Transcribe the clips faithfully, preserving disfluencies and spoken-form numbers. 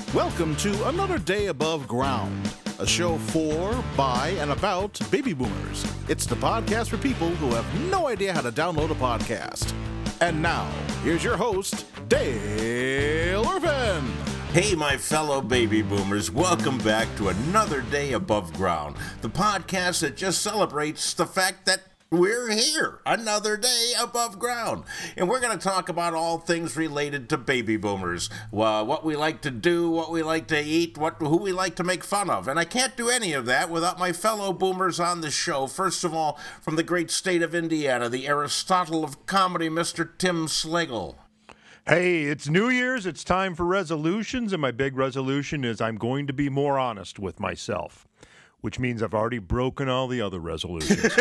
Welcome to Another Day Above Ground, a show for, by, and about baby boomers. It's the podcast for people who have no idea how to download a podcast. And now, here's your host, Dale Irvin. Hey, my fellow baby boomers, welcome back to Another Day Above Ground, the podcast that just celebrates the fact that we're here, another day above ground. And we're going to talk about all things related to baby boomers. Uh, what we like to do, what we like to eat, what who we like to make fun of. And I can't do any of that without my fellow boomers on the show. First of all, from the great state of Indiana, the Aristotle of comedy, Mister Tim Slagle. Hey, it's New Year's. It's time for resolutions. And my big resolution is I'm going to be more honest with myself, which means I've already broken all the other resolutions.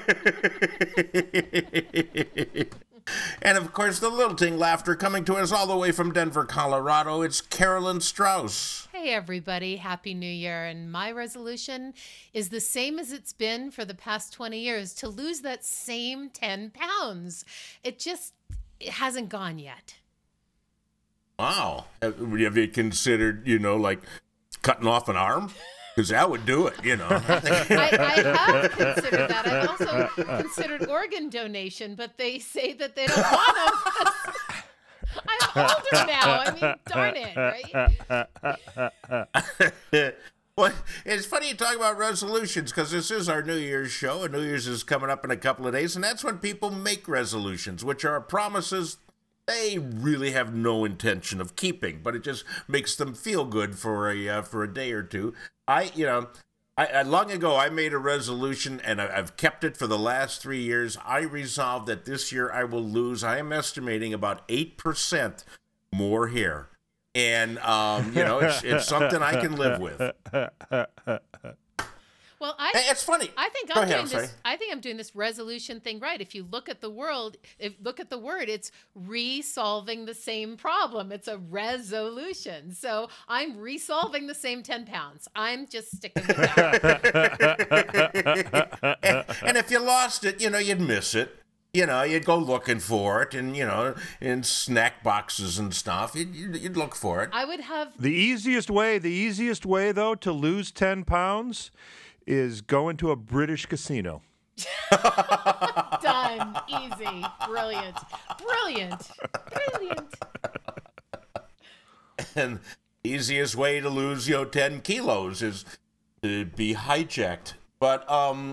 And, of course, the lilting laughter coming to us all the way from Denver, Colorado. It's Carolyn Strauss. Hey, everybody. Happy New Year. And my resolution is the same as it's been for the past twenty years, to lose that same ten pounds. It just it hasn't gone yet. Wow. Have you considered, you know, like cutting off an arm? Because that would do it, you know. I, I have considered that. I've also considered organ donation, but they say that they don't want them. I'm older now. I mean, darn it, right? Well, it's funny you talk about resolutions, because this is our New Year's show, and New Year's is coming up in a couple of days, and that's when people make resolutions, which are promises they really have no intention of keeping, but it just makes them feel good for a uh, for a day or two. I, you know, I, I long ago I made a resolution, and I, I've kept it for the last three years. I resolved that this year I will lose, I am estimating, about eight percent more hair. And, um, you know, it's, it's something I can live with. Well, I, it's funny. I think Go I'm ahead, doing I'm this. I think I'm doing this resolution thing right. If you look at the world, if look at the word, it's re-solving the same problem. It's a resolution. So I'm re-solving the same ten pounds. I'm just sticking with that. and, and if you lost it, you know, you'd miss it. You know, you'd go looking for it, and, you know, in snack boxes and stuff, you'd, you'd look for it. I would have The easiest way, the easiest way, though, to lose ten pounds is go into a British casino. done. Easy. Brilliant. Brilliant. Brilliant. And the easiest way to lose, you know, ten kilos is to be hijacked. But, um...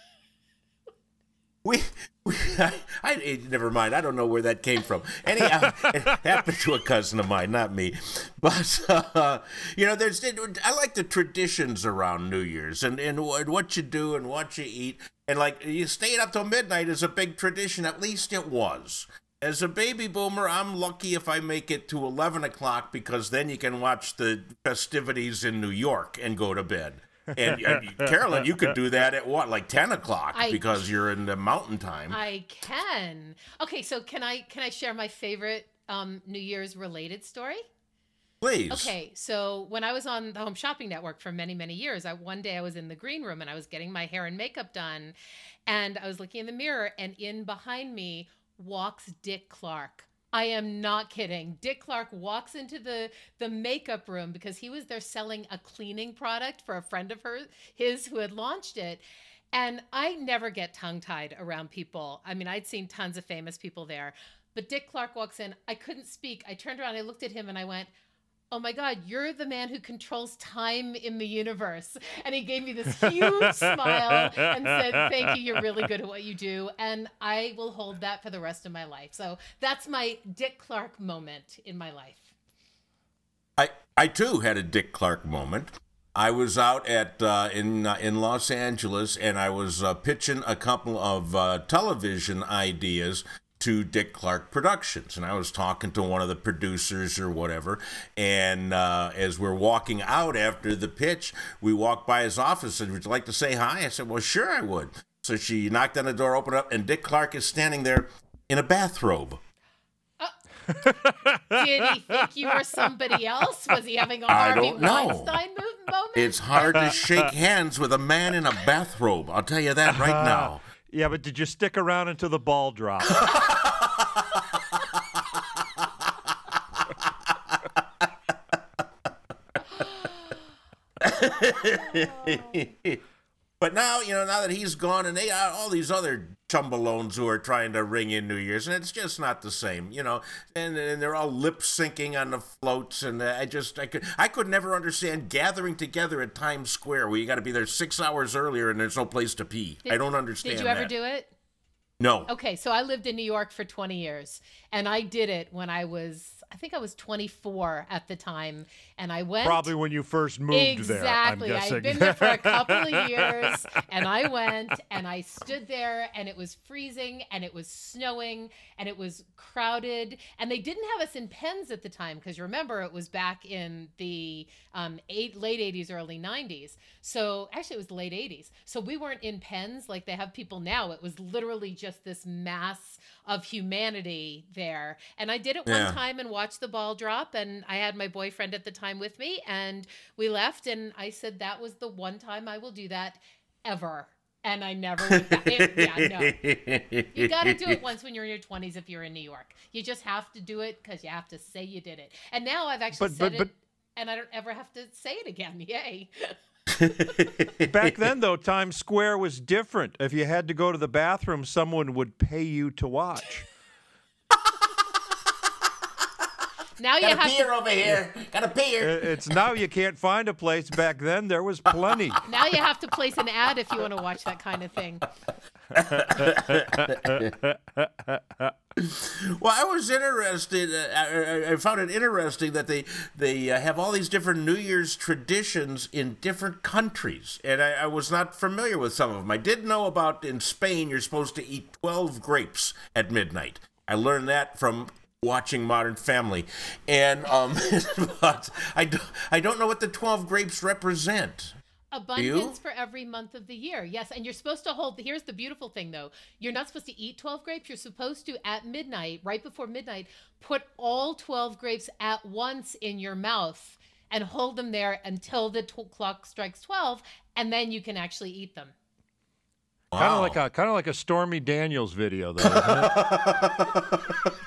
We, we I, I, never mind. I don't know where that came from. Anyhow, it happened to a cousin of mine, not me. But, uh, you know, there's, I like the traditions around New Year's and, and what you do and what you eat. And, like, you staying up till midnight is a big tradition. At least it was. As a baby boomer, I'm lucky if I make it to eleven o'clock, because then you can watch the festivities in New York and go to bed. And, and Carolyn, you could do that at what, like ten o'clock, I, because you're in the mountain time. I can. Okay, so can I can I share my favorite um, New Year's related story? Please. Okay, so when I was on the Home Shopping Network for many, many years, I, one day I was in the green room and I was getting my hair and makeup done, and I was looking in the mirror, and in behind me walks Dick Clark. I am not kidding. Dick Clark walks into the, the makeup room because he was there selling a cleaning product for a friend of her, his who had launched it. And I never get tongue-tied around people. I mean, I'd seen tons of famous people there. But Dick Clark walks in. I couldn't speak. I turned around, I looked at him, and I went, oh my God, you're the man who controls time in the universe. And he gave me this huge smile and said, thank you, you're really good at what you do. And I will hold that for the rest of my life. So that's my Dick Clark moment in my life. I, I too had a Dick Clark moment. I was out at uh, in uh, in Los Angeles, and I was uh, pitching a couple of uh, television ideas to Dick Clark Productions, and I was talking to one of the producers or whatever, and uh, as we're walking out after the pitch, we walked by his office, and would you like to say hi? I said, well, sure I would. So she knocked on the door, opened up, and Dick Clark is standing there in a bathrobe. Did he think you were somebody else? Was he having a I Harvey don't know. Weinstein moment? It's hard to shake hands with a man in a bathrobe, I'll tell you that right now. Yeah, but did you stick around until the ball dropped? But now, you know, now that he's gone, and they got all these other chumbalones who are trying to ring in New Year's, and it's just not the same, you know. And, and they're all lip syncing on the floats, and uh, I just I could I could never understand gathering together at Times Square where you got to be there six hours earlier and there's no place to pee. Did, I don't understand. Did you ever that. do it? No. Okay, so I lived in New York for twenty years, and I did it when I was, I think I was twenty-four at the time, and I went. Probably when you first moved exactly. there, I'm guessing. I'd been there for a couple of years, and I went, and I stood there, and it was freezing, and it was snowing, and it was crowded, and they didn't have us in pens at the time, because remember, it was back in the um, eight, late eighties, early nineties. So actually, it was the late eighties. So we weren't in pens like they have people now. It was literally just this mass of humanity there. And I did it Yeah. one time and watched the ball drop, and I had my boyfriend at the time with me, and we left, and I said that was the one time I will do that ever. And I never went back. It, yeah, no. You got to do it once when you're in your twenties if you're in New York. You just have to do it because you have to say you did it. And now I've actually But- said but- but- it, and I don't ever have to say it again. Yay. Back then, though, Times Square was different. If you had to go to the bathroom, someone would pay you to watch. Now you Got a have pier to. over here. Got a pier. It's now you can't find a place. Back then, there was plenty. Now you have to place an ad if you want to watch that kind of thing. Well, I was interested. Uh, I, I found it interesting that they they uh, have all these different New Year's traditions in different countries, and I, I was not familiar with some of them. I did know about in Spain you're supposed to eat twelve grapes at midnight. I learned that from watching Modern Family, and um, but I don't, I don't know what the twelve grapes represent. Abundance for every month of the year. Yes, and you're supposed to hold, here's the beautiful thing though. You're not supposed to eat twelve grapes. You're supposed to, at midnight, right before midnight, put all twelve grapes at once in your mouth and hold them there until the t- clock strikes twelve, and then you can actually eat them. Kind of Wow. like a kind of like a Stormy Daniels video, though. Isn't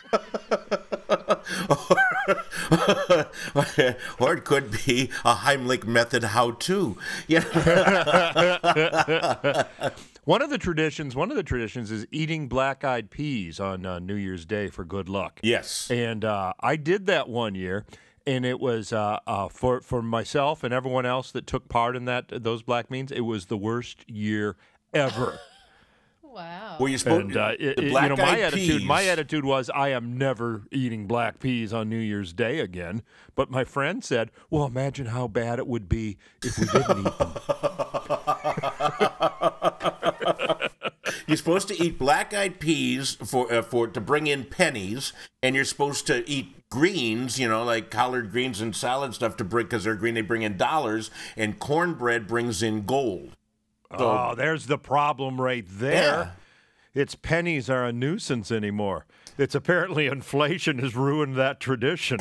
it? Or it could be a Heimlich method how-to. Yeah. One of the traditions, one of the traditions is eating black-eyed peas on uh, New Year's Day for good luck. Yes. And uh, I did that one year, and it was uh, uh, for for myself and everyone else that took part in that those black beans. It was the worst year ever. Wow. Were you supposed And uh, it, the it- you know, my black-eyed attitude, my peas. attitude was, I am never eating black peas on New Year's Day again. But my friend said, "Well, imagine how bad it would be if we didn't eat them." You're supposed to eat black-eyed peas for uh, for to bring in pennies, and you're supposed to eat greens, you know, like collard greens and salad stuff to bring because they're green. They bring in dollars, and cornbread brings in gold. So, Oh, there's the problem right there. Its pennies are a nuisance anymore. It's apparently inflation has ruined that tradition.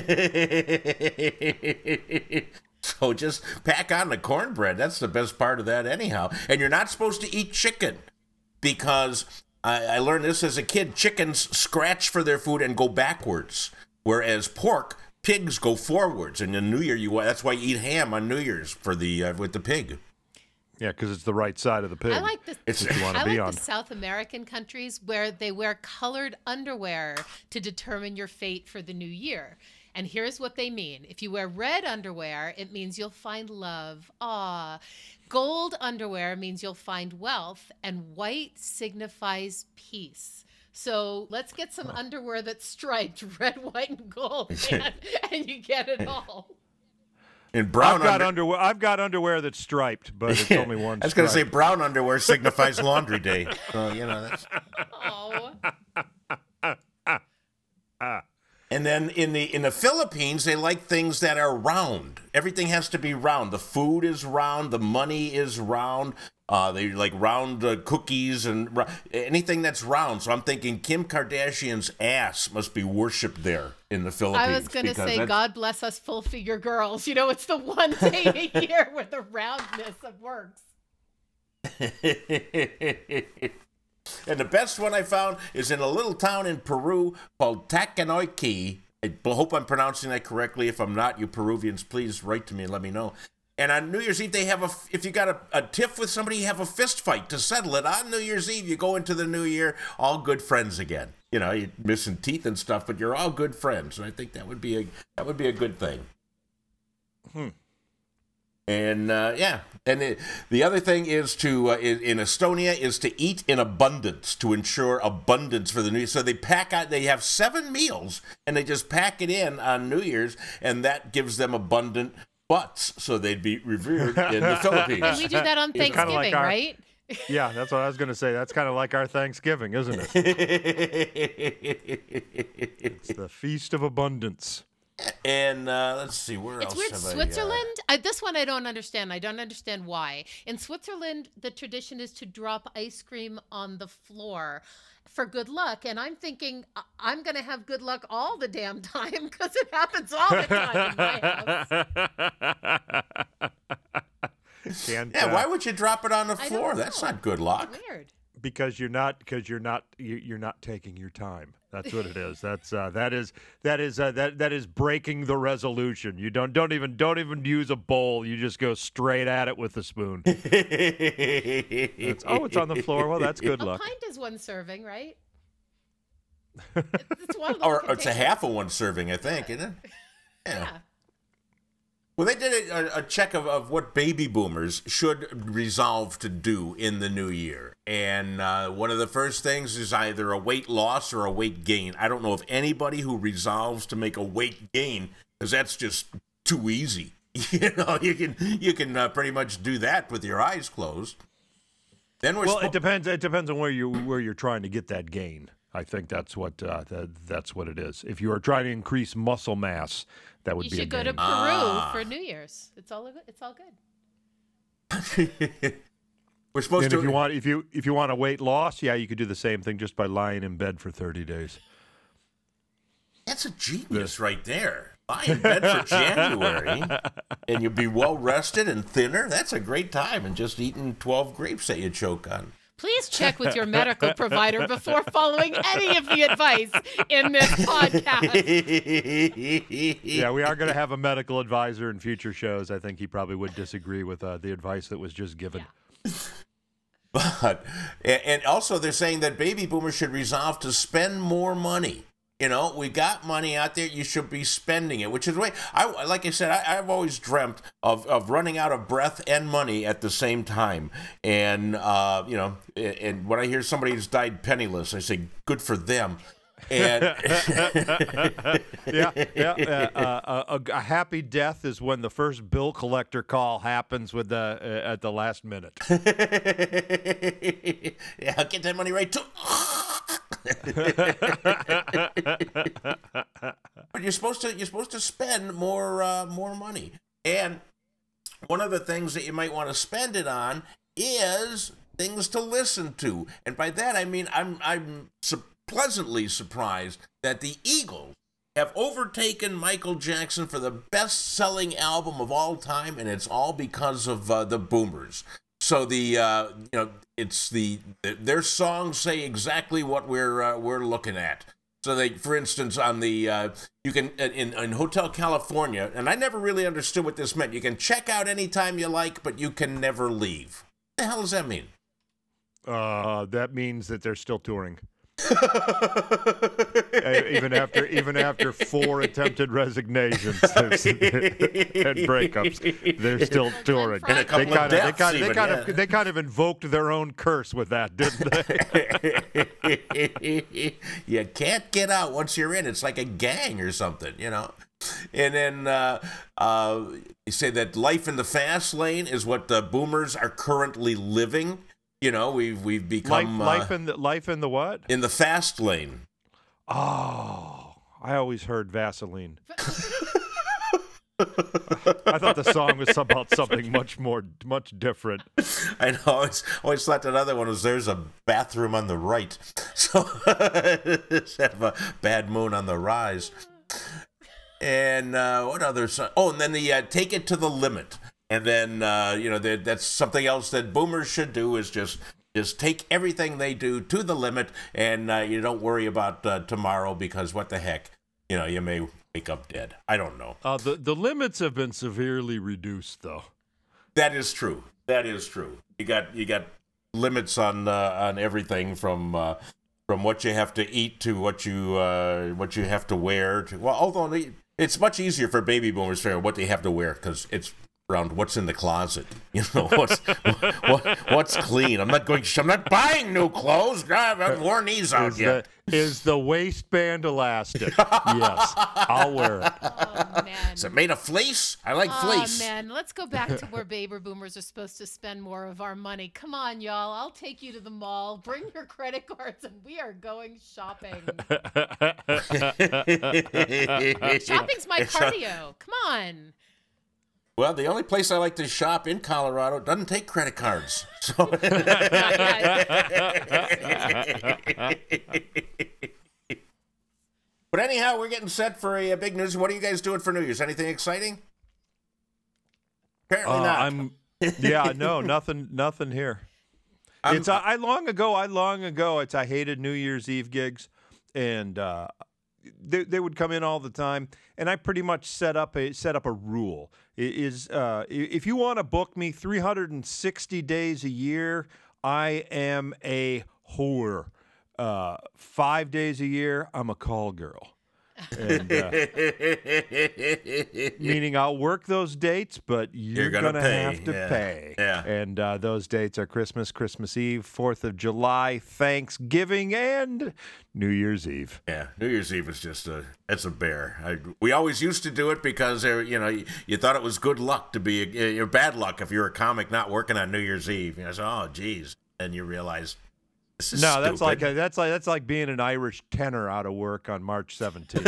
So just pack on the cornbread. That's the best part of that anyhow. And you're not supposed to eat chicken because I, I learned this as a kid. Chickens scratch for their food and go backwards, whereas pork, pigs go forwards. And in New Year, you that's why you eat ham on New Year's for the uh, with the pig. Yeah, because it's the right side of the pig. I like the It's- you wanna I be like on. the South American countries where they wear colored underwear to determine your fate for the new year. And here's what they mean. If you wear red underwear, it means you'll find love. Ah. Gold underwear means you'll find wealth, and white signifies peace. So let's get some underwear that's striped red, white, and gold, man, and you get it all. And brown I've got under- underwear. I've got underwear that's striped, but it's only one. I was going to say stripe. brown underwear signifies laundry day. So, you know, that's... Oh. And then in the in the Philippines, they like things that are round. Everything has to be round. The food is round. The money is round. Uh, they like round uh, cookies and ro- anything that's round. So I'm thinking Kim Kardashian's ass must be worshipped there in the Philippines. I was going to because say, that's- God bless us full figure girls. You know, it's the one day a year where the roundness of works. And the best one I found is in a little town in Peru called Takanouiki. I hope I'm pronouncing that correctly. If I'm not, you Peruvians, please write to me and let me know. And on New Year's Eve, they have a, if you got a, a tiff with somebody, you have a fist fight to settle it. On New Year's Eve, you go into the new year all good friends again. You know, you're missing teeth and stuff, but you're all good friends. And I think that would be a, that would be a good thing. Hmm. And uh, yeah, and it, the other thing is to uh, in, in Estonia is to eat in abundance to ensure abundance for the New Year. So they pack out, they have seven meals, and they just pack it in on New Year's, and that gives them abundant butts, so they'd be revered in the Philippines. And we do that on Thanksgiving, like our, right? Yeah, that's what I was going to say. That's kind of like our Thanksgiving, isn't it? It's the Feast of Abundance. And uh, let's see, where it's else weird. have Switzerland, I, uh... I, this one I don't understand. I don't understand why. In Switzerland, the tradition is to drop ice cream on the floor for good luck. And I'm thinking, I'm going to have good luck all the damn time because it happens all the time in my house. Can't, yeah, uh, why would you drop it on the floor? That's not good luck. It's weird. Because you're not, because you're not, you, you're not taking your time. That's what it is. That's uh, that is that is uh, that that is breaking the resolution. You don't don't even don't even use a bowl. You just go straight at it with the spoon. It's, oh, it's on the floor. Well, that's good a luck. A pint is one serving, right? It's one of or it's a half of one serving, I think, isn't it? Yeah. yeah. Well, they did a, a check of, of what baby boomers should resolve to do in the new year. And uh, one of the first things is either a weight loss or a weight gain. I don't know of anybody who resolves to make a weight gain, because that's just too easy. You know, you can you can uh, pretty much do that with your eyes closed. Then we're well, spo- it depends. It depends on where you where you're trying to get that gain. I think that's what uh, that, that's what it is. If you are trying to increase muscle mass, that would you be. You should go gain. to Peru ah. for New Year's. It's all it's all good. We're supposed and to. If you want, if you if you want a weight loss, yeah, you could do the same thing just by lying in bed for thirty days. That's a genius right there. Lie in bed for January, and you'll be well rested and thinner. That's a great time. And just eating twelve grapes that you choke on. Please check with your medical provider before following any of the advice in this podcast. Yeah, we are going to have a medical advisor in future shows. I think he probably would disagree with uh, the advice that was just given. Yeah. But, and also they're saying that baby boomers should resolve to spend more money. You know, we got money out there. You should be spending it, which is the way I, like I said, I, I've always dreamt of, of running out of breath and money at the same time. And, uh, you know, and when I hear somebody's died penniless, I say, good for them. And yeah, yeah. Uh, uh, a, a happy death is when the first bill collector call happens with the uh, at the last minute. Yeah, I'll get that money right too. But you're supposed to you're supposed to spend more uh, more money, and one of the things that you might want to spend it on is things to listen to, and by that I mean I'm I'm su- pleasantly surprised that the Eagles have overtaken Michael Jackson for the best-selling album of all time, and it's all because of uh, the Boomers. So the uh, you know it's the their songs say exactly what we're uh, we're looking at. So they, for instance, on the uh, you can in, in Hotel California, and I never really understood what this meant. You can check out anytime you like, but you can never leave. What the hell does that mean? Uh, that means that they're still touring. even after even after four attempted resignations and breakups, they're still touring. And a couple they kind of of deaths they kind, even, they kind yeah. of they kind of invoked their own curse with that, didn't they? You can't get out once you're in. It's like a gang or something, you know. And then uh, uh, you say that life in the fast lane is what the Boomers are currently living. You know, we've we've become life, life uh, in the life in the what? In the fast lane. Oh, I always heard Vaseline. I thought the song was about something much more, much different. I know. I always, always thought that other one was "There's a bathroom on the right," so instead of a bad moon on the rise. And uh, what other song? Oh, and then the uh, "Take It to the Limit." And then, uh, you know, that's something else that Boomers should do is just just take everything they do to the limit, and uh, you don't worry about uh, tomorrow because what the heck, you know, you may wake up dead. I don't know. Uh, the the limits have been severely reduced, though. That is true. That is true. You got you got limits on uh, on everything from uh, from what you have to eat to what you uh, what you have to wear. To, well, although they, it's much easier for baby boomers to figure out what they have to wear because it's around what's in the closet. You know what's what, what's clean. I'm not going. I'm not buying new clothes. God, I've worn these out Is yet. the, is the waistband elastic? Yes, I'll wear it. Oh, man. Is it made of fleece? I like Oh, fleece. man. Let's go back to where baby boomers are supposed to spend more of our money. Come on, y'all. I'll take you to the mall. Bring your credit cards, and we are going shopping. Shopping's my cardio. Come on. Well, the only place I like to shop in Colorado doesn't take credit cards. So. But anyhow, we're getting set for a, a big news. What are you guys doing for New Year's? Anything exciting? Apparently Uh, not. I'm. Yeah, no, nothing, nothing here. I'm- it's uh, I long ago. I long ago. It's I hated New Year's Eve gigs, and uh, they they would come in all the time, and I pretty much set up a set up a rule. It is uh, if you want to book me three hundred sixty days a year, I am a whore. Uh, five days a year, I'm a call girl. And, uh, meaning I'll work those dates, but you're, You're gonna gonna, pay, have to yeah, pay. yeah. And uh, those dates are Christmas, Christmas Eve, Fourth of July, Thanksgiving, and New Year's Eve. Yeah, New Year's Eve is just a it's a bear. I, we always used to do it because uh, you know you, you thought it was good luck to be uh, bad luck if you're a comic not working on New Year's Eve. You know, so, oh geez, and you realize this is No, stupid. that's like a, that's like that's like being an Irish tenor out of work on March seventeenth.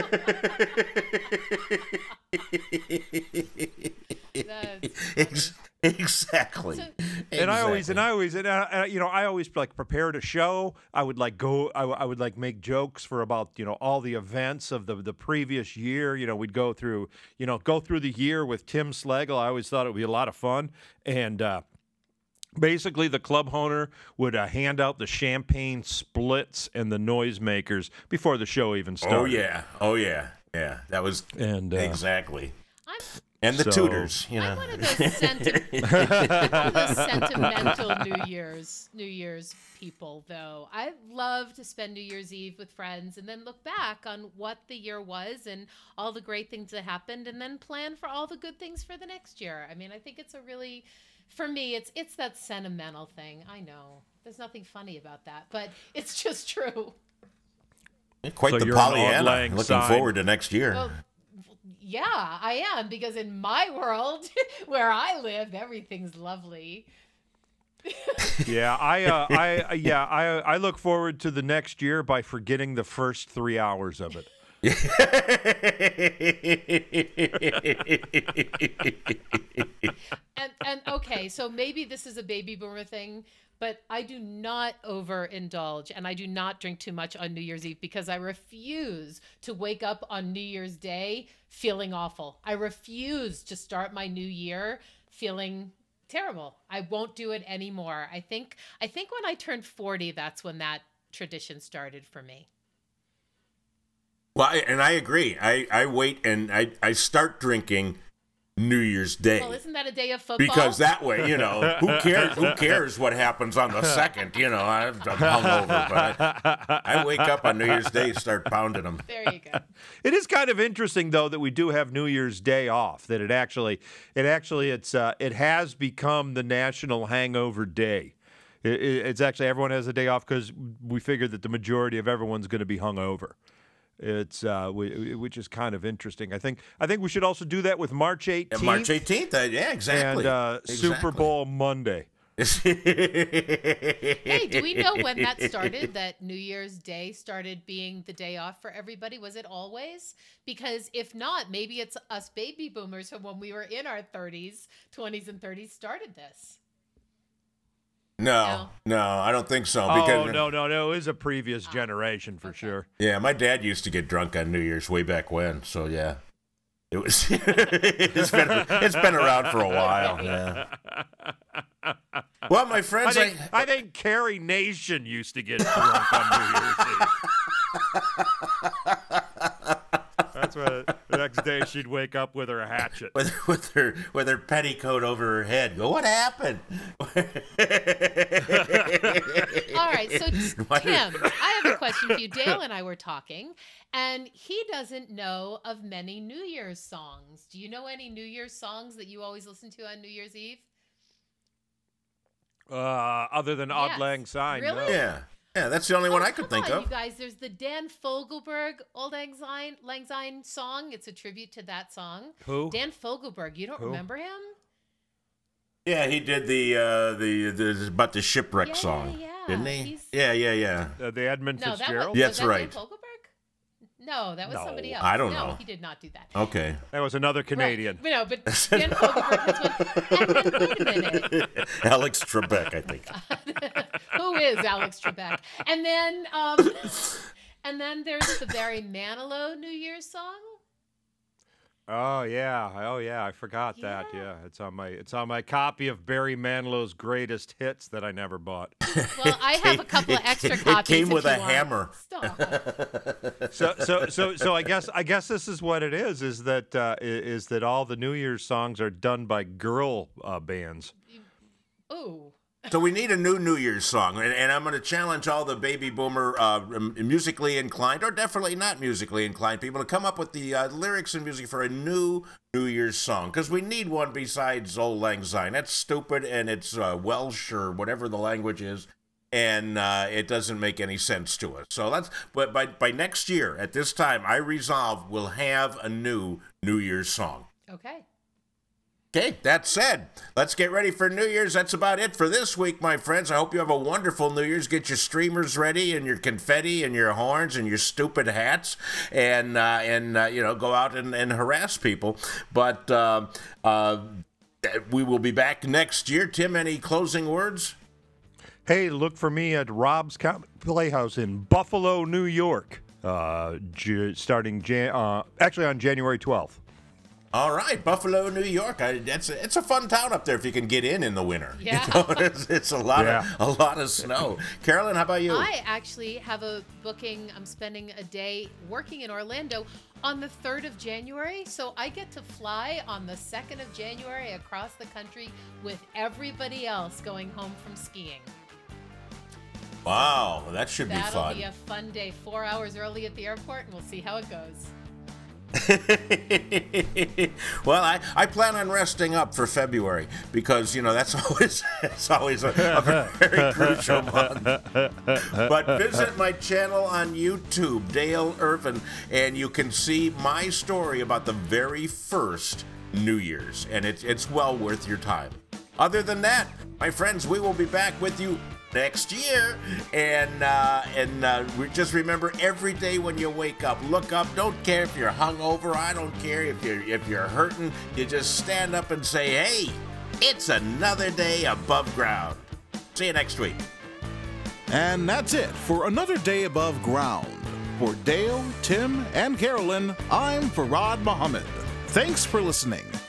That's- Ex- exactly. So- And I always, and Exactly. I always, and I, I- you know, I always like prepared a show. I would like go, I, w- I would like make jokes for about, you know, all the events of the the previous year. You know, we'd go through, you know, go through the year with Tim Slagle. I always thought it would be a lot of fun. And uh, basically, the club owner would uh, hand out the champagne splits and the noisemakers before the show even started. Oh yeah, oh yeah, yeah. That was And uh, exactly. I'm, And the so- tutors, you know. I'm one of those, senti- I'm one of those sentimental New Year's New Year's people, though. I love to spend New Year's Eve with friends and then look back on what the year was and all the great things that happened, and then plan for all the good things for the next year. I mean, I think it's a really, for me, it's it's that sentimental thing. I know there's nothing funny about that, but it's just true. Quite So the you're an Pollyanna. auld-lang Looking syne. forward to next year. Well, yeah, I am, because in my world, where I live, everything's lovely. Yeah, I, uh, I, yeah, I, I look forward to the next year by forgetting the first three hours of it. And and okay, so maybe this is a baby boomer thing, but I do not overindulge and I do not drink too much on New Year's Eve because I refuse to wake up on New Year's Day feeling awful. I refuse to start my new year feeling terrible. I won't do it anymore. I think I think when I turned forty, that's when that tradition started for me. Well, I, and I agree. I, I wait and I, I start drinking New Year's Day. Well, isn't that a day of football? Because that way, you know, who cares? Who cares what happens on the second? You know, I'm, I'm hungover, but I, I wake up on New Year's Day, start pounding them. There you go. It is kind of interesting, though, that we do have New Year's Day off. That it actually, it actually, it's uh, it has become the National Hangover Day. It, it, it's actually everyone has a day off because we figured that the majority of everyone's going to be hungover. It's uh, we, which is kind of interesting. I think I think we should also do that with March eighteenth. And March eighteenth, uh, yeah, exactly. And uh, Super Exactly. Bowl Monday. Hey, do we know when that started? That New Year's Day started being the day off for everybody? Was it always? Because if not, maybe it's us baby boomers who, when we were in our thirties, twenties, and thirties, started this. No, no, I don't think so. Oh Because no no no! It was a previous generation for sure. yeah, my dad used to get drunk on New Year's way back when. So yeah, it was. it's been it's been around for a while. Yeah. Well, my I friends, think I, I think Carrie Nation used to get drunk on New Year's Eve. That's what. The next day, she'd wake up with her hatchet. With, with her with her petticoat over her head. Go, what happened? All right, so Tim, I have a question for you. Dale and I were talking, and he doesn't know of many New Year's songs. Do you know any New Year's songs that you always listen to on New Year's Eve? Uh, other than Auld Yes. Lang Syne, Really? no. Yeah. Yeah, that's the only Oh, one I could come think on, of. You guys, there's the Dan Fogelberg Old Lang Syne, Lang Syne song. It's a tribute to that song. Who? Dan Fogelberg. You don't Who? remember him? Yeah, he did the uh, the the about the shipwreck Yeah, song, yeah, didn't he? he's- Yeah, yeah, yeah. Uh, the Edmund No, that was, Fitzgerald? Yeah, was that's that right. Dan Fogelberg? No, that was No, somebody else. I don't no, know. he did not do that. Okay. That was another Canadian. Right. No, but Dan Fogelberg has one. And then, wait a minute. Alex Trebek, I think. Who is Alex Trebek? And then, um, and then there's the Barry Manilow New Year's song. Oh yeah, oh yeah, I forgot that. Yeah. Yeah, it's on my it's on my copy of Barry Manilow's greatest hits that I never bought. Well, I have a couple of It- extra it copies. came if with you a want. hammer. Stop. so so so so I guess I guess this is what it is. Is that uh, i- is that all the New Year's songs are done by girl uh, bands? Ooh. So we need a new New Year's song, and, and I'm going to challenge all the baby boomer uh, m- musically inclined, or definitely not musically inclined people, to come up with the uh, lyrics and music for a new New Year's song, because we need one besides Old Lang Syne. That's stupid, and it's uh, Welsh or whatever the language is, and uh, it doesn't make any sense to us. So let's. But by by next year at this time, I resolve we'll have a new New Year's song. Okay. Okay, that said, let's get ready for New Year's. That's about it for this week, my friends. I hope you have a wonderful New Year's. Get your streamers ready and your confetti and your horns and your stupid hats, and uh, and uh, you know, go out and, and harass people. But uh, uh, we will be back next year. Tim, any closing words? Hey, look for me at Rob's Comedy Playhouse in Buffalo, New York, uh, J- starting Jan- uh, actually on January twelfth. All right, Buffalo, New York. I, that's a, it's a fun town up there if you can get in in the winter. Yeah. You know, it's, it's a lot Yeah. of a lot of snow. Carolyn, how about you? I actually have a booking. I'm spending a day working in Orlando on the third of January. So I get to fly on the second of January across the country with everybody else going home from skiing. Wow, that should be That'll fun. be a fun day. Four hours early at the airport, and we'll see how it goes. Well, I, I plan on resting up for February because, you know, that's always it's always a, a very crucial month. But visit my channel on YouTube, Dale Irvin, and you can see my story about the very first New Year's, and it's it's well worth your time. Other than that, my friends, we will be back with you next year, and uh, and uh, we just remember every day when you wake up, look up. Don't care if you're hungover. I don't care if you're if you're hurting. You just stand up and say, "Hey, it's another day above ground." See you next week. And that's it for another day above ground. For Dale, Tim, and Carolyn, I'm Farad Muhammad. Thanks for listening.